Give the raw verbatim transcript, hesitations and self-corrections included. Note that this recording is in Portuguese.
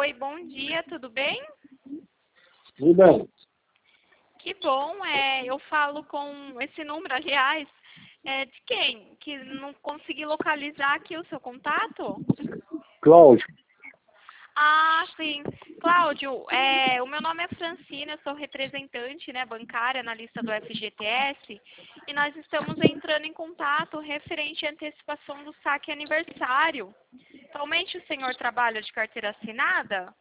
Oi, bom dia, tudo bem? Tudo bem. Que bom, é, eu falo com esse número, aliás, é, de quem? Que não consegui localizar aqui o seu contato? Cláudio. Ah, sim. Cláudio, é, o meu nome é Francina, eu sou representante, né, bancária na lista do F G T S e nós estamos entrando em contato referente à antecipação do saque aniversário. Atualmente o senhor trabalha de carteira assinada?